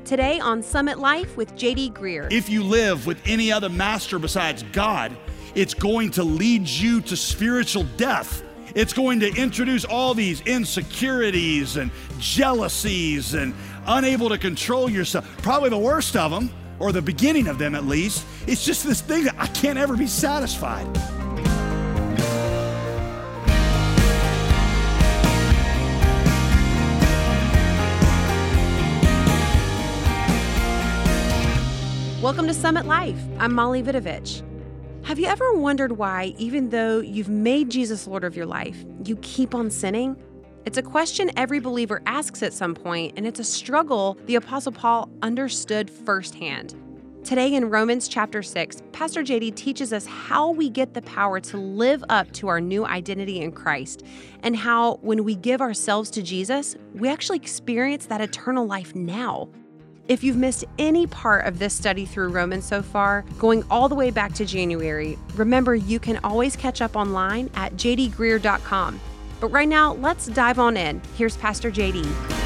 Today on Summit Life with J.D. Greear. If you live with any other master besides God, it's going to lead you to spiritual death. It's going to introduce all these insecurities and jealousies and unable to control yourself. Probably the worst of them, or the beginning of them at least, it's just this thing that I can't ever be satisfied. Welcome to Summit Life. I'm Molly Vidovich. Have you ever wondered why, even though you've made Jesus Lord of your life, you keep on sinning? It's a question every believer asks at some point, and it's a struggle the Apostle Paul understood firsthand. Today in Romans chapter 6, Pastor JD teaches us how we get the power to live up to our new identity in Christ, and how when we give ourselves to Jesus, we actually experience that eternal life now. If you've missed any part of this study through Romans so far, going all the way back to January, remember you can always catch up online at jdgreear.com. But right now, let's dive on in. Here's Pastor JD.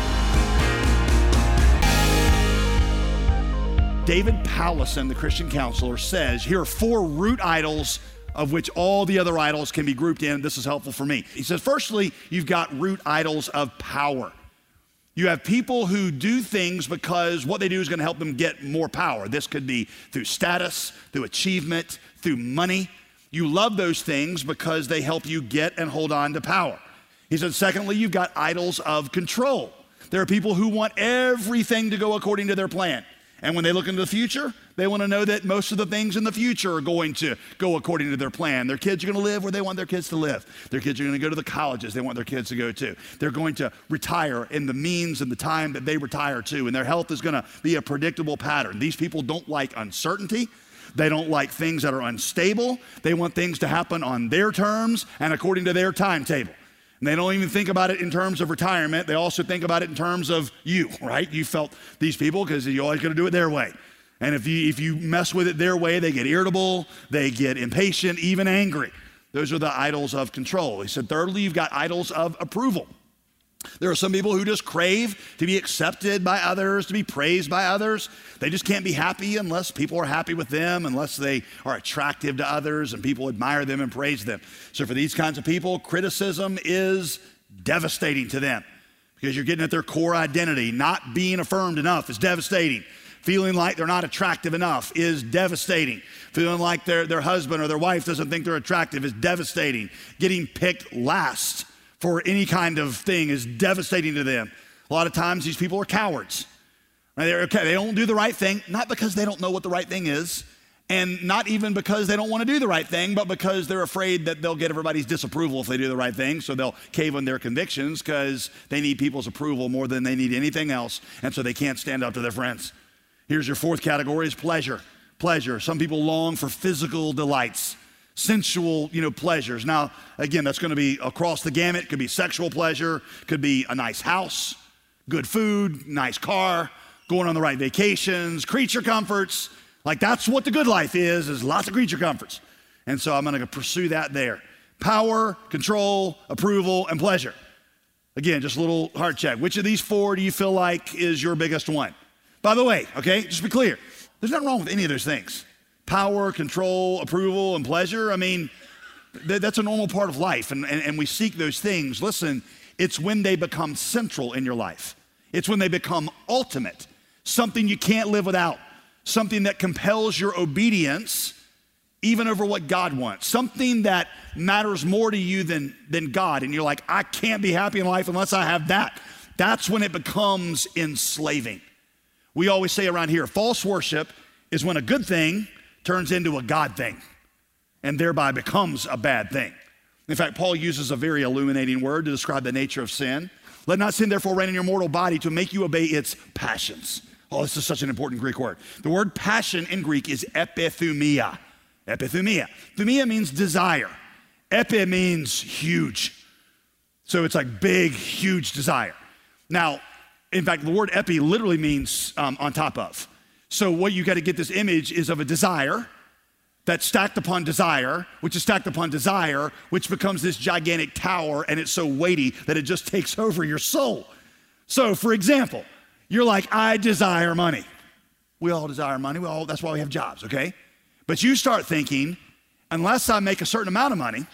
David Powlison, the Christian counselor, says, here are 4 root idols of which all the other idols can be grouped in. This is helpful for me. He says, firstly, you've got root idols of power. You have people who do things because what they do is going to help them get more power. This could be through status, through achievement, through money. You love those things because they help you get and hold on to power. He said, secondly, you've got idols of control. There are people who want everything to go according to their plan. And when they look into the future, they want to know that most of the things in the future are going to go according to their plan. Their kids are going to live where they want their kids to live. Their kids are going to go to the colleges they want their kids to go to. They're going to retire in the means and the time that they retire to, and their health is going to be a predictable pattern. These people don't like uncertainty. They don't like things that are unstable. They want things to happen on their terms and according to their timetable. And they don't even think about it in terms of retirement. They also think about it in terms of you, right? You felt these people because you're always going to do it their way. And if you mess with it their way, they get irritable, they get impatient, even angry. Those are the idols of control. He said, thirdly, you've got idols of approval. There are some people who just crave to be accepted by others, to be praised by others. They just can't be happy unless people are happy with them, unless they are attractive to others and people admire them and praise them. So for these kinds of people, criticism is devastating to them because you're getting at their core identity. Not being affirmed enough is devastating. Feeling like they're not attractive enough is devastating. Feeling like their husband or their wife doesn't think they're attractive is devastating. Getting picked last for any kind of thing is devastating to them. A lot of times these people are cowards. They don't do the right thing, not because they don't know what the right thing is, and not even because they don't want to do the right thing, but because they're afraid that they'll get everybody's disapproval if they do the right thing, so they'll cave on their convictions because they need people's approval more than they need anything else, and so they can't stand up to their friends. Here's your 4th category is pleasure. Pleasure. Some people long for physical delights. Sensual, pleasures. Now, again, that's going to be across the gamut. Could be sexual pleasure, could be a nice house, good food, nice car, going on the right vacations, creature comforts. Like that's what the good life is lots of creature comforts. And so I'm going to pursue that there. Power, control, approval, and pleasure. Again, just a little heart check. Which of these 4 do you feel like is your biggest one? By the way, okay, just be clear. There's nothing wrong with any of those things. Power, control, approval, and pleasure. I mean, that's a normal part of life, and we seek those things. Listen, it's when they become central in your life. It's when they become ultimate, something you can't live without, something that compels your obedience even over what God wants, something that matters more to you than God, and you're like, I can't be happy in life unless I have that. That's when it becomes enslaving. We always say around here, false worship is when a good thing turns into a God thing and thereby becomes a bad thing. In fact, Paul uses a very illuminating word to describe the nature of sin. Let not sin therefore reign in your mortal body to make you obey its passions. Oh, this is such an important Greek word. The word passion in Greek is epithumia. Epithumia. Thumia means desire. Epi means huge. So it's like big, huge desire. Now, in fact, the word epi literally means on top of. So what you got to get this image is of a desire that's stacked upon desire, which is stacked upon desire, which becomes this gigantic tower, and it's so weighty that it just takes over your soul. So for example, You're like, I desire money. We all desire money. That's why we have jobs, okay? But you start thinking, unless I make a certain amount of money,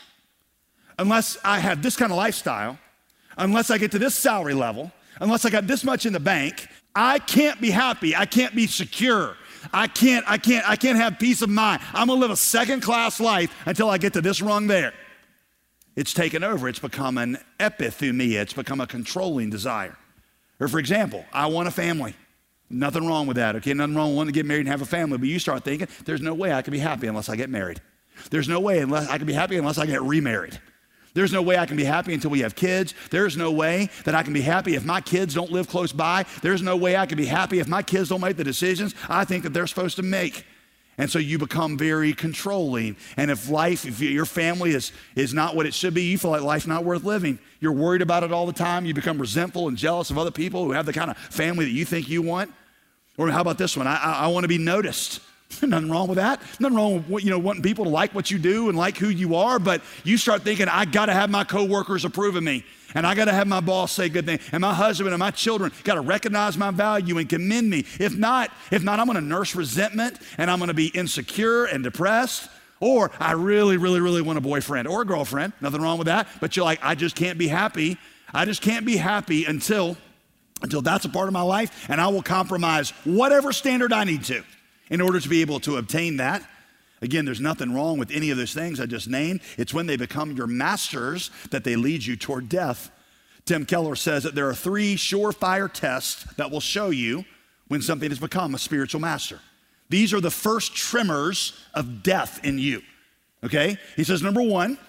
unless I have this kind of lifestyle, unless I get to this salary level, unless I got this much in the bank, I can't be happy. I can't be secure. I can't have peace of mind. I'm gonna live a second-class life until I get to this rung there. It's taken over. It's become an epithumia. It's become a controlling desire. Or for example, I want a family. Nothing wrong with that, okay? Nothing wrong with wanting to get married and have a family, but you start thinking, there's no way I can be happy unless I get married. There's no way unless I can be happy unless I get remarried. There's no way I can be happy until we have kids. There's no way that I can be happy if my kids don't live close by. There's no way I can be happy if my kids don't make the decisions I think that they're supposed to make. And so you become very controlling. And if your family is not what it should be, you feel like life's not worth living. You're worried about it all the time. You become resentful and jealous of other people who have the kind of family that you think you want. Or how about this one? I want to be noticed. Nothing wrong with that. Nothing wrong with wanting people to like what you do and like who you are, but you start thinking, I got to have my coworkers approve of me, and I got to have my boss say good things, and my husband and my children got to recognize my value and commend me. If not, I'm going to nurse resentment, and I'm going to be insecure and depressed. Or I really, really, really want a boyfriend or a girlfriend. Nothing wrong with that, but you're like, I just can't be happy. I just can't be happy until that's a part of my life, and I will compromise whatever standard I need to in order to be able to obtain that. Again, there's nothing wrong with any of those things I just named. It's when they become your masters that they lead you toward death. Tim Keller says that there are 3 surefire tests that will show you when something has become a spiritual master. These are the first tremors of death in you, okay? He says, number one,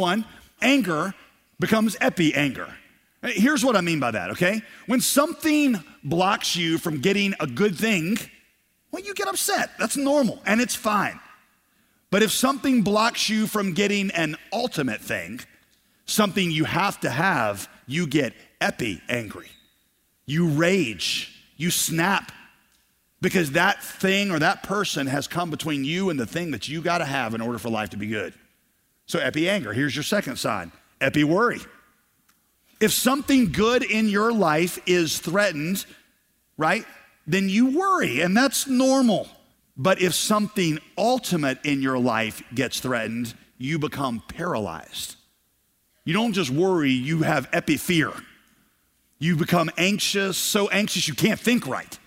anger becomes epi-anger. Here's what I mean by that, okay? When something blocks you from getting a good thing, well, you get upset. That's normal, and it's fine. But if something blocks you from getting an ultimate thing, something you have to have, you get epi-angry. You rage. You snap. Because that thing or that person has come between you and the thing that you got to have in order for life to be good. So epi-anger. Here's your second sign. Epi-worry. If something good in your life is threatened, right, then you worry, and that's normal. But if something ultimate in your life gets threatened, you become paralyzed. You don't just worry, you have epi-fear. You become anxious, so anxious you can't think right?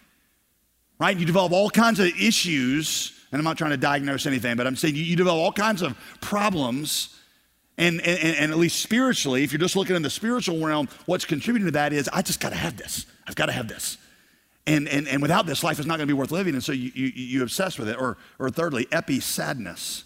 You develop all kinds of issues, and I'm not trying to diagnose anything, but I'm saying you develop all kinds of problems, and at least spiritually, if you're just looking in the spiritual realm, what's contributing to that is, I just gotta have this. I've gotta have this. And without this, life is not going to be worth living, and so you obsess with it. Or thirdly, epi-sadness.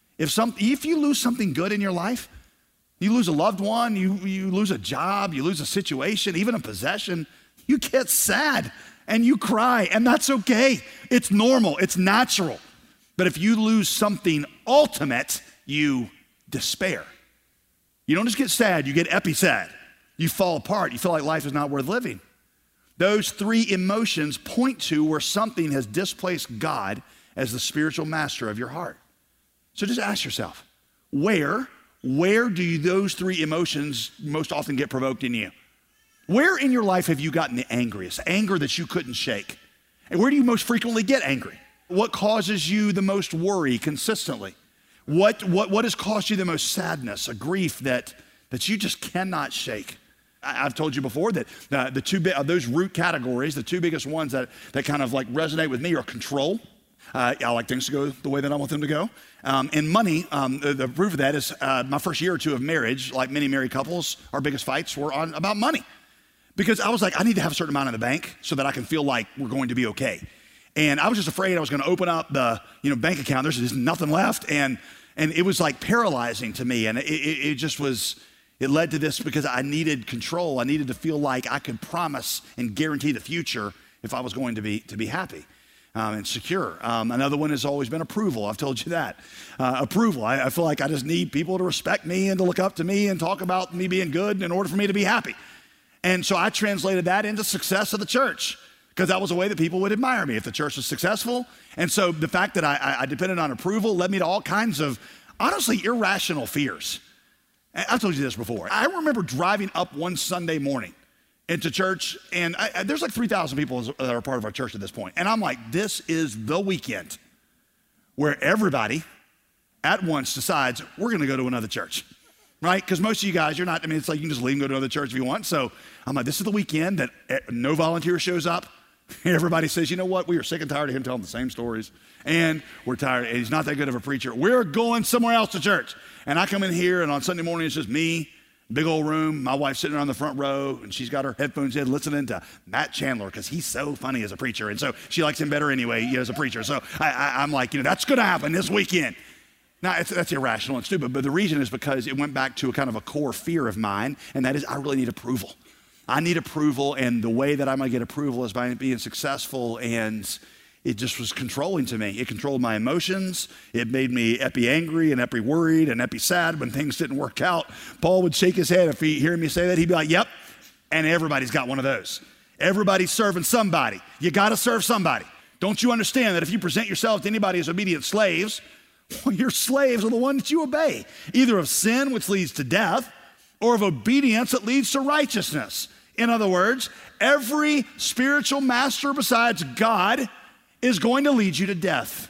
If you lose something good in your life, you lose a loved one, you lose a job, you lose a situation, even a possession, you get sad and you cry, and that's okay. It's normal, it's natural. But if you lose something ultimate, you despair. You don't just get sad, you get epi-sad. You fall apart, you feel like life is not worth living. Those 3 emotions point to where something has displaced God as the spiritual master of your heart. So just ask yourself, where do those 3 emotions most often get provoked in you? Where in your life have you gotten the angriest? Anger that you couldn't shake. And where do you most frequently get angry? What causes you the most worry consistently? What has caused you the most sadness, a grief that you just cannot shake? I've told you before that the 2 those root categories, the 2 biggest ones that kind of like resonate with me are control. I like things to go the way that I want them to go. And money, the proof of that is my first year or 2 of marriage, like many married couples, our biggest fights were about money. Because I was like, I need to have a certain amount in the bank so that I can feel like we're going to be okay. And I was just afraid I was going to open up the bank account. There's just nothing left. And it was like paralyzing to me. And it just was... It led to this because I needed control. I needed to feel like I could promise and guarantee the future if I was going to be happy and secure. Another one has always been approval. I've told you that. Approval. I feel like I just need people to respect me and to look up to me and talk about me being good in order for me to be happy. And so I translated that into success of the church because that was a way that people would admire me if the church was successful. And so the fact that I depended on approval led me to all kinds of, honestly, irrational fears. I've told you this before. I remember driving up one Sunday morning into church, and there's like 3,000 people that are part of our church at this point. And I'm like, this is the weekend where everybody at once decides we're gonna go to another church, right? Because most of you guys, you're not, I mean, it's like you can just leave and go to another church if you want. So I'm like, this is the weekend that no volunteer shows up. Everybody says, you know what? We are sick and tired of him telling the same stories. And we're tired, and he's not that good of a preacher. We're going somewhere else to church. And I come in here, and on Sunday morning, it's just me, big old room, my wife sitting on the front row, and she's got her headphones in listening to Matt Chandler because he's so funny as a preacher. And so she likes him better anyway as a preacher. So I'm like, that's going to happen this weekend. Now, that's irrational and stupid, but the reason is because it went back to a kind of a core fear of mine, and that is I really need approval. I need approval, and the way that I'm going to get approval is by being successful, and it just was controlling to me. It controlled my emotions. It made me epi-angry and epi-worried and epi-sad when things didn't work out. Paul would shake his head if he heard me say that. He'd be like, yep, and everybody's got one of those. Everybody's serving somebody. You got to serve somebody. Don't you understand that if you present yourself to anybody as obedient slaves, well, your slaves are the ones that you obey, either of sin, which leads to death, or of obedience that leads to righteousness. In other words, every spiritual master besides God is going to lead you to death.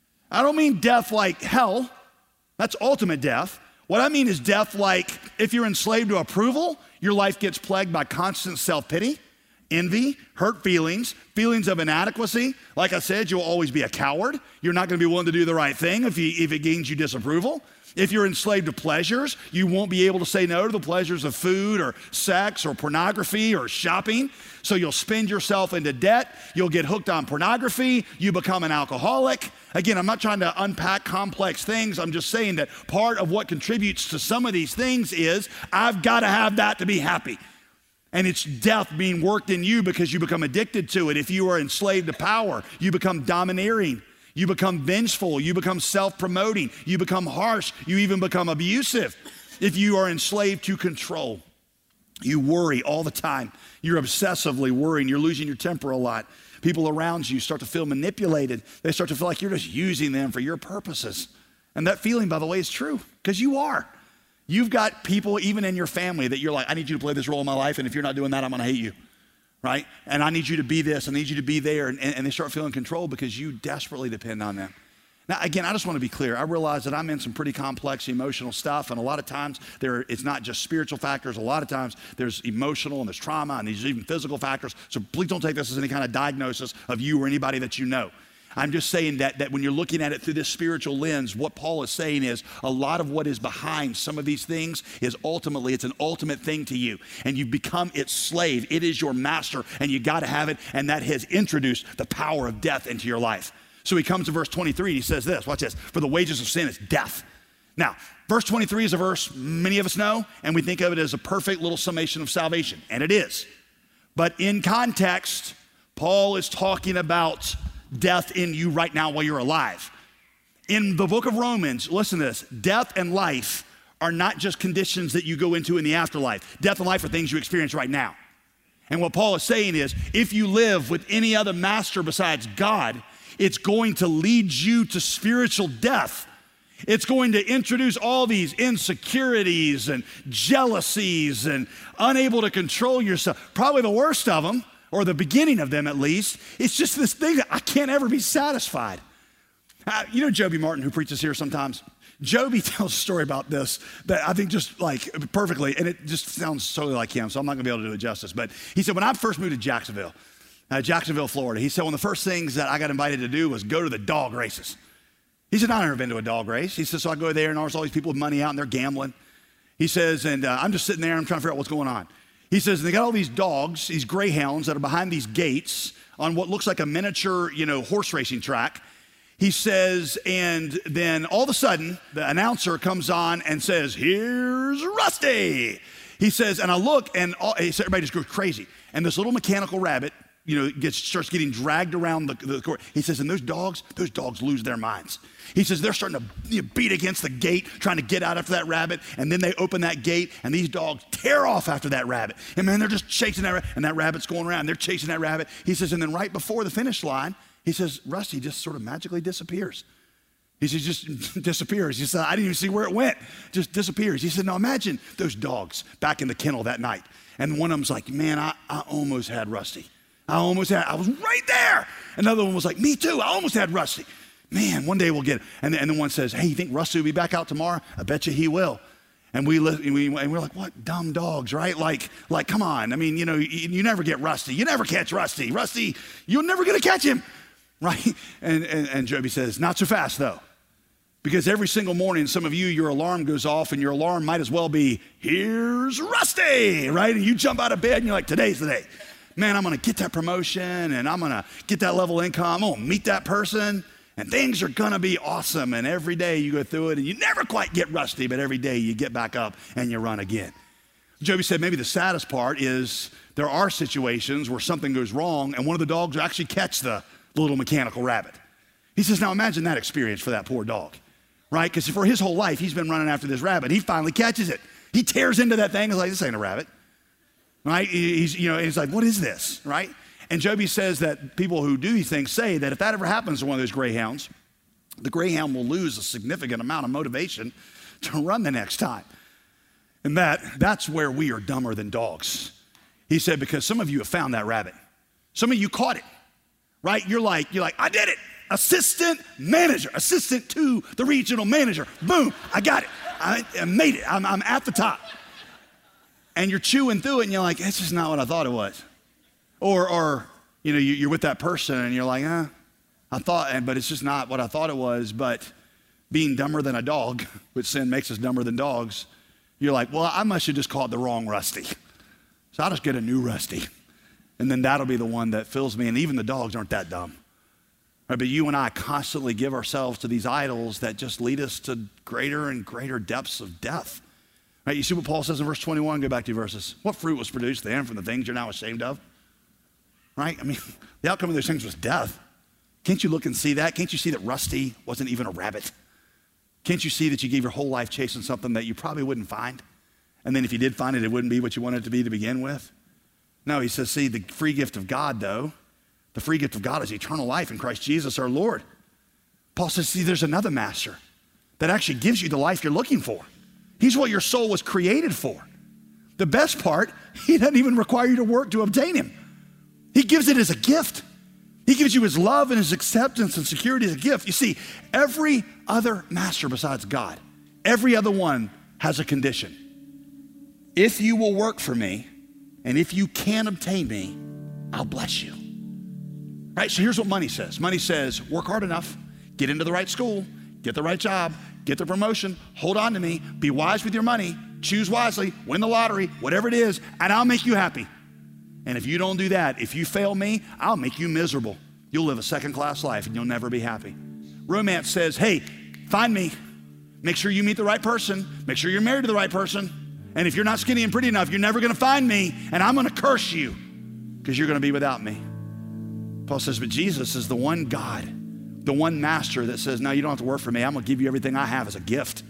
I don't mean death like hell. That's ultimate death. What I mean is death like if you're enslaved to approval, your life gets plagued by constant self-pity, envy, hurt feelings, feelings of inadequacy. Like I said, you'll always be a coward. You're not going to be willing to do the right thing if it gains you disapproval. If you're enslaved to pleasures, you won't be able to say no to the pleasures of food or sex or pornography or shopping. So you'll spend yourself into debt. You'll get hooked on pornography. You become an alcoholic. Again, I'm not trying to unpack complex things. I'm just saying that part of what contributes to some of these things is I've got to have that to be happy. And it's death being worked in you because you become addicted to it. If you are enslaved to power, you become domineering. You become vengeful, you become self-promoting, you become harsh, you even become abusive. If you are enslaved to control, you worry all the time. You're obsessively worrying, you're losing your temper a lot. People around you start to feel manipulated. They start to feel like you're just using them for your purposes. And that feeling, by the way, is true, because you are. You've got people even in your family that you're like, I need you to play this role in my life, and if you're not doing that, I'm gonna hate you. Right? And I need you to be this, I need you to be there, and they start feeling control because you desperately depend on them. Now, again, I just want to be clear. I realize that I'm in some pretty complex emotional stuff, and a lot of times it's not just spiritual factors. A lot of times there's emotional and there's trauma and there's even physical factors. So please don't take this as any kind of diagnosis of you or anybody that you know. I'm just saying that when you're looking at it through this spiritual lens, what Paul is saying is a lot of what is behind some of these things is ultimately, it's an ultimate thing to you. And you've become its slave. It is your master, and you got to have it. And that has introduced the power of death into your life. So he comes to verse 23 and he says this, watch this, for the wages of sin is death. Now, verse 23 is a verse many of us know, and we think of it as a perfect little summation of salvation, and it is. But in context, Paul is talking about death in you right now while you're alive. In the book of Romans, listen to this, death and life are not just conditions that you go into in the afterlife. Death and life are things you experience right now. And what Paul is saying is, if you live with any other master besides God, it's going to lead you to spiritual death. It's going to introduce all these insecurities and jealousies and unable to control yourself. Probably the worst of them, or the beginning of them at least, it's just this thing that I can't ever be satisfied. You know Joby Martin, who preaches here sometimes? Joby tells a story about this that I think just like perfectly, and it just sounds totally like him, so I'm not gonna be able to do it justice. But he said, when I first moved to Jacksonville, Florida, he said, one of the first things that I got invited to do was go to the dog races. He said, I've never been to a dog race. He said, so I go there and there's all these people with money out and they're gambling. He says, and I'm just sitting there and I'm trying to figure out what's going on. He says, and they got all these dogs, these greyhounds that are behind these gates on what looks like a miniature, horse racing track. He says, and then all of a sudden, the announcer comes on and says, here's Rusty. He says, and I look, and everybody just goes crazy. And this little mechanical rabbit, starts getting dragged around the court. He says, and those dogs lose their minds. He says, they're starting to beat against the gate, trying to get out after that rabbit. And then they open that gate, and these dogs tear off after that rabbit. And man, they're just chasing that rabbit, and that rabbit's going around. They're chasing that rabbit. He says, and then right before the finish line, he says, Rusty just sort of magically disappears. He says, just disappears. He said, I didn't even see where it went. Just disappears. He said, now imagine those dogs back in the kennel that night. And one of them's like, man, I almost had Rusty. I was right there. Another one was like, me too, I almost had Rusty. Man, one day we'll get it. And the one says, hey, you think Rusty will be back out tomorrow? I bet you he will. And we're like, what dumb dogs, right? Like, come on. I mean, you never get Rusty. You never catch Rusty. Rusty, you're never going to catch him, right? And Joby says, not so fast, though. Because every single morning, some of you, your alarm goes off, and your alarm might as well be, here's Rusty, right? And you jump out of bed, and you're like, today's the day. Man, I'm going to get that promotion, and I'm going to get that level of income. I'm going to meet that person. And things are going to be awesome. And every day you go through it and you never quite get Rusty, but every day you get back up and you run again. Joby said maybe the saddest part is there are situations where something goes wrong and one of the dogs will actually catch the little mechanical rabbit. He says, now imagine that experience for that poor dog, right? Because for his whole life, he's been running after this rabbit. He finally catches it. He tears into that thing and is like, this ain't a rabbit, right? He's like, what is this, right? And Joby says that people who do these things say that if that ever happens to one of those greyhounds, the greyhound will lose a significant amount of motivation to run the next time. And that's where we are dumber than dogs. He said, because some of you have found that rabbit. Some of you caught it, right? You're like, I did it. Assistant to the regional manager. Boom, I got it. I made it. I'm at the top. And you're chewing through it and you're like, it's just not what I thought it was. Or you're with that person and you're like, but it's just not what I thought it was. But being dumber than a dog, which sin makes us dumber than dogs, you're like, well, I must have just caught the wrong Rusty. So I'll just get a new Rusty. And then that'll be the one that fills me. And even the dogs aren't that dumb. Right, but you and I constantly give ourselves to these idols that just lead us to greater and greater depths of death. Right, you see what Paul says in verse 21? Go back 2 verses. What fruit was produced then from the things you're now ashamed of? Right? I mean, the outcome of those things was death. Can't you look and see that? Can't you see that Rusty wasn't even a rabbit? Can't you see that you gave your whole life chasing something that you probably wouldn't find? And then if you did find it, it wouldn't be what you wanted it to be to begin with? No, he says, see, the free gift of God, though, the free gift of God is eternal life in Christ Jesus our Lord. Paul says, see, there's another master that actually gives you the life you're looking for. He's what your soul was created for. The best part, he doesn't even require you to work to obtain him. He gives it as a gift. He gives you his love and his acceptance and security as a gift. You see, every other master besides God, every other one has a condition. If you will work for me, and if you can obtain me, I'll bless you. Right, so here's what money says. Money says, work hard enough, get into the right school, get the right job, get the promotion, hold on to me, be wise with your money, choose wisely, win the lottery, whatever it is, and I'll make you happy. And if you don't do that, if you fail me, I'll make you miserable. You'll live a second-class life and you'll never be happy. Romance says, hey, find me. Make sure you meet the right person. Make sure you're married to the right person. And if you're not skinny and pretty enough, you're never going to find me, and I'm going to curse you because you're going to be without me. Paul says, but Jesus is the one God, the one master that says, no, you don't have to work for me. I'm going to give you everything I have as a gift.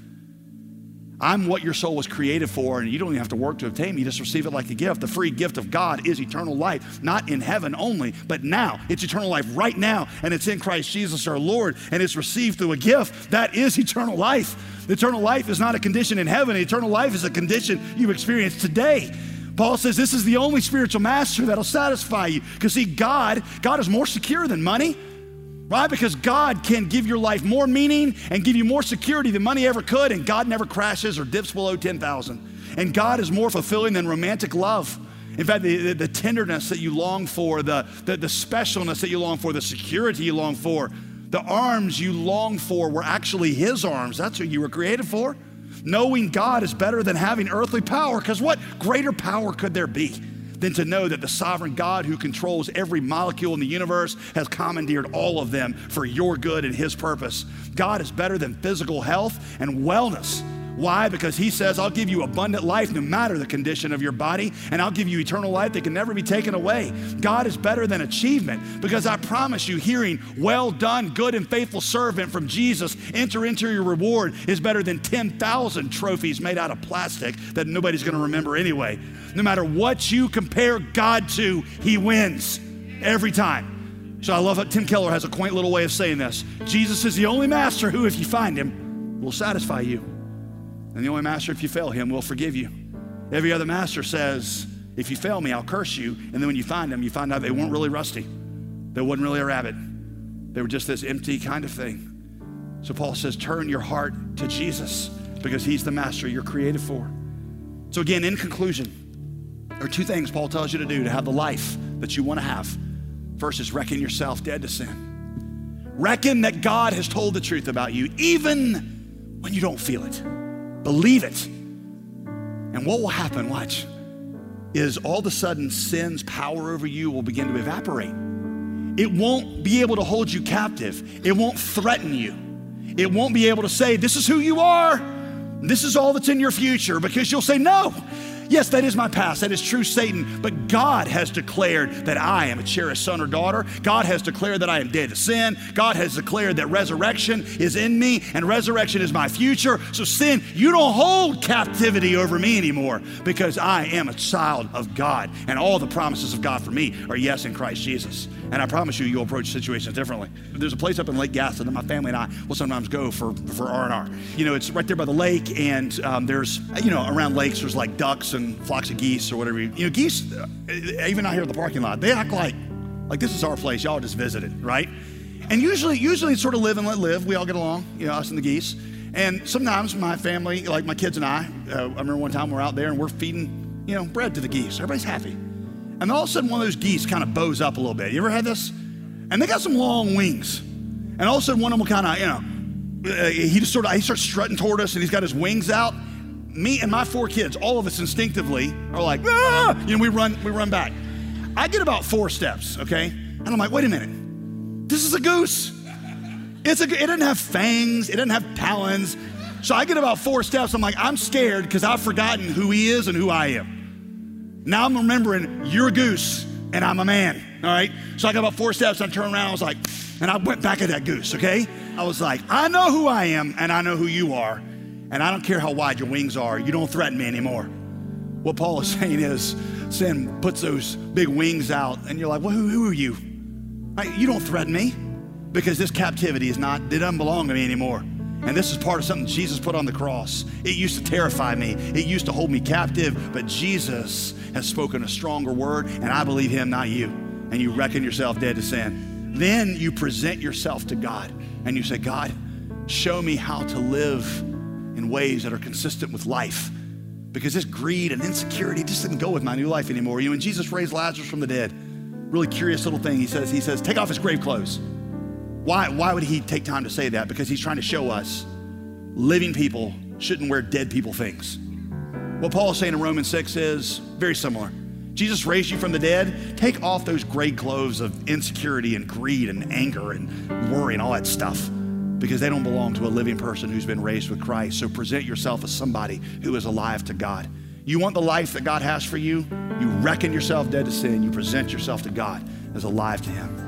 I'm what your soul was created for, and you don't even have to work to obtain me. You just receive it like a gift. The free gift of God is eternal life, not in heaven only, but now. It's eternal life right now, and it's in Christ Jesus our Lord, and it's received through a gift. That is eternal life. Eternal life is not a condition in heaven. Eternal life is a condition you experience today. Paul says this is the only spiritual master that'll satisfy you. Because see, God is more secure than money. Right? Because God can give your life more meaning and give you more security than money ever could, and God never crashes or dips below 10,000. And God is more fulfilling than romantic love. In fact, the tenderness that you long for, the specialness that you long for, the security you long for, the arms you long for were actually his arms. That's who you were created for. Knowing God is better than having earthly power, because what greater power could there be than to know that the sovereign God who controls every molecule in the universe has commandeered all of them for your good and his purpose. God is better than physical health and wellness. Why? Because he says, I'll give you abundant life no matter the condition of your body, and I'll give you eternal life that can never be taken away. God is better than achievement, because I promise you, hearing, well done, good and faithful servant from Jesus, enter into your reward, is better than 10,000 trophies made out of plastic that nobody's gonna remember anyway. No matter what you compare God to, he wins every time. So I love how Tim Keller has a quaint little way of saying this. Jesus is the only master who, if you find him, will satisfy you. And the only master, if you fail him, will forgive you. Every other master says, If you fail me, I'll curse you. And then when you find them, you find out they weren't really rusty. They wasn't really a rabbit. They were just this empty kind of thing. So Paul says, turn your heart to Jesus because he's the master you're created for. So again, in conclusion, there are two things Paul tells you to do to have the life that you want to have. First is reckon yourself dead to sin. Reckon that God has told the truth about you, even when you don't feel it. Believe it. And what will happen, watch, is all of a sudden sin's power over you will begin to evaporate. It won't be able to hold you captive. It won't threaten you. It won't be able to say, this is who you are. This is all that's in your future, because you'll say, no. Yes, that is my past. That is true, Satan. But God has declared that I am a cherished son or daughter. God has declared that I am dead to sin. God has declared that resurrection is in me and resurrection is my future. So sin, you don't hold captivity over me anymore, because I am a child of God, and all the promises of God for me are yes in Christ Jesus. And I promise you, you'll approach situations differently. There's a place up in Lake Gaston that my family and I will sometimes go for R&R. You know, it's right there by the lake, and there's, around lakes, there's like ducks and flocks of geese or whatever. Geese, even out here in the parking lot, they act like this is our place. Y'all just visited, right? And usually it's sort of live and let live. We all get along, us and the geese. And sometimes my family, like my kids and I remember one time we're out there and we're feeding, bread to the geese. Everybody's happy. And all of a sudden one of those geese kind of bows up a little bit. You ever had this? And they got some long wings. And all of a sudden one of them will kind of, he starts strutting toward us, and he's got his wings out. Me and my 4 kids, all of us instinctively are like, ah! We run back. I get about 4 steps, okay? And I'm like, wait a minute. This is a goose. It doesn't have fangs. It doesn't have talons. So I get about 4 steps. I'm like, I'm scared because I've forgotten who he is and who I am. Now I'm remembering you're a goose and I'm a man, all right? So I got about 4 steps. I turned around. I was like, and I went back at that goose, okay? I was like, I know who I am and I know who you are. And I don't care how wide your wings are. You don't threaten me anymore. What Paul is saying is, sin puts those big wings out, and you're like, well, who are you? You don't threaten me, because this captivity it doesn't belong to me anymore. And this is part of something Jesus put on the cross. It used to terrify me. It used to hold me captive, but Jesus has spoken a stronger word, and I believe him, not you. And you reckon yourself dead to sin. Then you present yourself to God, and you say, God, show me how to live in ways that are consistent with life, because this greed and insecurity just didn't go with my new life anymore. When Jesus raised Lazarus from the dead, really curious little thing, he says, take off his grave clothes. Why would he take time to say that? Because he's trying to show us living people shouldn't wear dead people things. What Paul is saying in Romans 6 is very similar. Jesus raised you from the dead. Take off those gray clothes of insecurity and greed and anger and worry and all that stuff, because they don't belong to a living person who's been raised with Christ. So present yourself as somebody who is alive to God. You want the life that God has for you? You reckon yourself dead to sin. You present yourself to God as alive to him.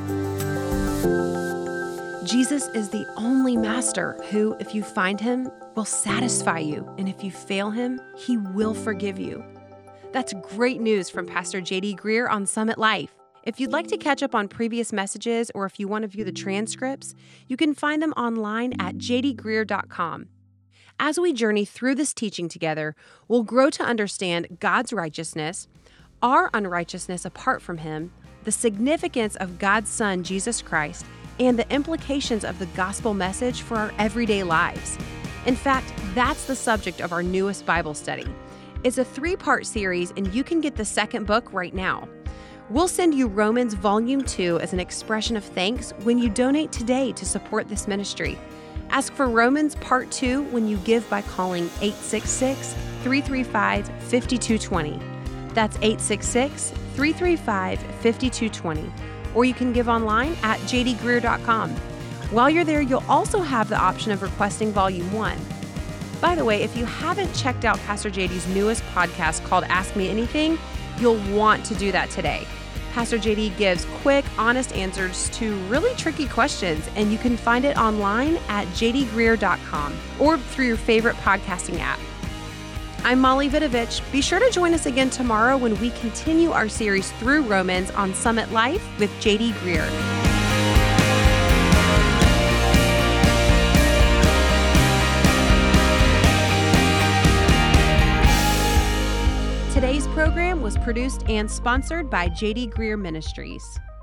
Jesus is the only master who, if you find him, will satisfy you. And if you fail him, he will forgive you. That's great news from Pastor J.D. Greear on Summit Life. If you'd like to catch up on previous messages, or if you want to view the transcripts, you can find them online at jdgreear.com. As we journey through this teaching together, we'll grow to understand God's righteousness, our unrighteousness apart from him, the significance of God's Son, Jesus Christ, and the implications of the gospel message for our everyday lives. In fact, that's the subject of our newest Bible study. It's a 3-part series, and you can get the second book right now. We'll send you Romans Volume 2 as an expression of thanks when you donate today to support this ministry. Ask for Romans Part 2 when you give by calling 866-335-5220. That's 866-335-5220. Or you can give online at jdgreear.com. While you're there, you'll also have the option of requesting Volume 1. By the way, if you haven't checked out Pastor JD's newest podcast called Ask Me Anything, you'll want to do that today. Pastor JD gives quick, honest answers to really tricky questions, and you can find it online at jdgreear.com or through your favorite podcasting app. I'm Molly Vidovich. Be sure to join us again tomorrow when we continue our series through Romans on Summit Life with J.D. Greear. Today's program was produced and sponsored by J.D. Greer Ministries.